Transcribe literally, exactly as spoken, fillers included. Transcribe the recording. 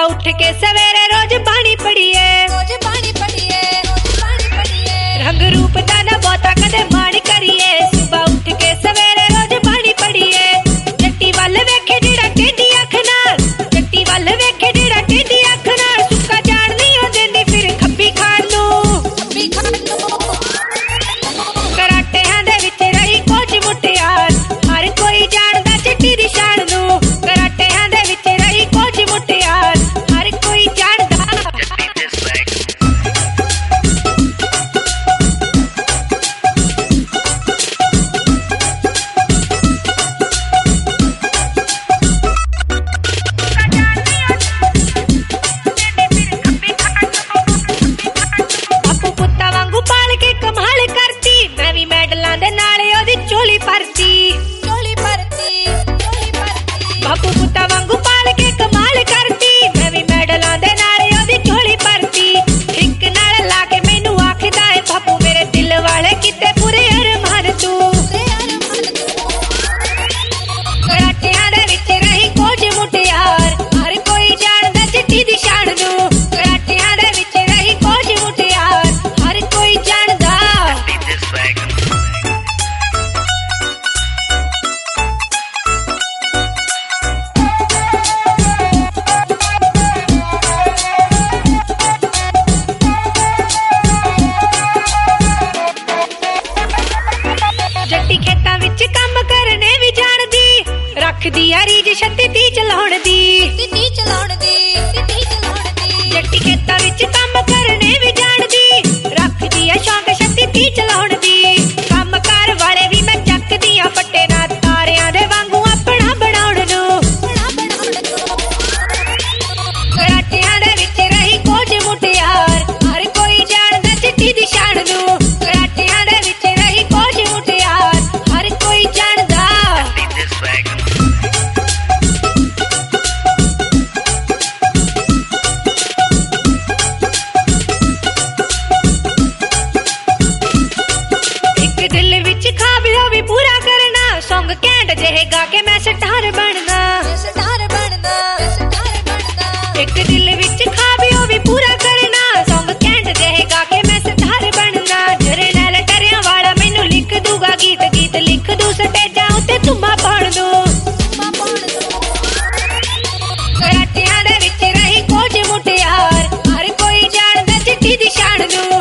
उठ के सवेरे रोज पानी पड़िए रोज पानी पड़िए रोज पानी पड़िए रंग रूप दा ना बहुता कदे मान करिए सुबह उठ के सवेरे रोज पानी पड़िए जट्टी वल वेखे जेड़ा टेढ़ी अख नाल जट्टी वल वेखे जेड़ा टेढ़ी अख नाल सुक्का जान नहीं हो देंदी फिर खब्बी खान नू खब्बी खान नू कराटेहां दे विच रही कोच मुटियार हर कोई जानदा चिट्टी दी शान नू कराटेहां दे विच रही कोच मुटियार हर कोई जानदा चोली परती चोली परती चोली परती बापू पुत्ता वांगू पाल के कमाल करती मैं भी मेडलां दे नाल ओदी चोली परती एक नाल ला के मैनू आखदा है बापू मेरे दिल वाले किते पूरे अरमान तू कराटियां दे विच रही कोच मुटियार हर कोई जानदा चिट्टी दी शान नू कराटियां दे विच रही कोच मुटियार हर कोई जानदा जट्टी खेतां विच काम करने भी जानदी रखदी आ रीज छत्ती ती चलाउण दी ती चलाउण दी ती चलाउण दी जट्टी खेतां विच काम करने भी जानदी रखदी आ शौक छत्ती ती चलाउण दी काम कार वाले भी मैं चकदी आ फट्टे ना तारियां दे वांगू अपना बनाउण नू बड़ा बनाउण नू कराटियां दे विच रही कोच मुटियार हर कोई जानदा चिट्टी दी शान नू कराटियां दे विच रही कोच मुटियार हर कोई जानदा एक दिल विच खाबियो भी पूरा करना सॉन्ग कैंट जेहे गा के मैं स्टार बनना स्टार बनना स्टार बनना एक दिल विच खाबियो भी पूरा करना सॉन्ग कैंट जेहे गा के मैं स्टार बनना जरनैल टरियां वाला मैनू लिख दूगा गीत गीत लिख दू स्टेजां उत्ते धुम्मा पाउण दू मां पाउण नू कराटियां दे विच रही कोच मुटियार हर कोई जानदा चिट्टी दी शान नू